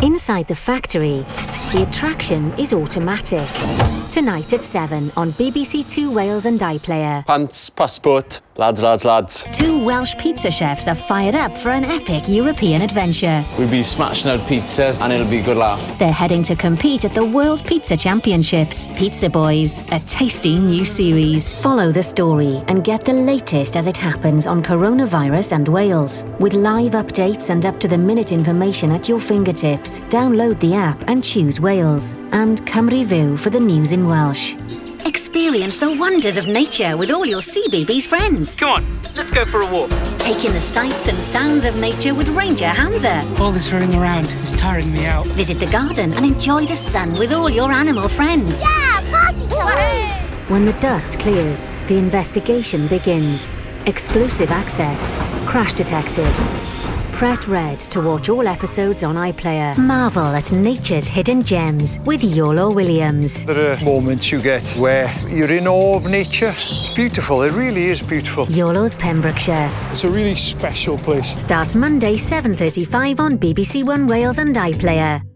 Inside the factory, the attraction is automatic. Tonight at 7 on BBC Two Wales and iPlayer. Pants, passport, lads. Two Welsh pizza chefs are fired up for an epic European adventure. We'll be smashing out pizzas and it'll be a good laugh. They're heading to compete at the World Pizza Championships. Pizza Boys, a tasty new series. Follow the story and get the latest as it happens on coronavirus and Wales. With live updates and up-to-the-minute information at your fingertips, download the app and choose Wales. And Cymru View for the news in Welsh. Experience the wonders of nature with all your CBeebies friends. Come on, let's go for a walk. Take in the sights and sounds of nature with Ranger Hamza. All this running around is tiring me out. Visit the garden and enjoy the sun with all your animal friends. Yeah, party time! When the dust clears, the investigation begins. Exclusive access. Crash detectives. Press red to watch all episodes on iPlayer. Marvel at nature's hidden gems with Iolo Williams. There are moments you get where you're in awe of nature. It's beautiful, it really is beautiful. Iolo's Pembrokeshire. It's a really special place. Starts Monday 7:35 on BBC One Wales and iPlayer.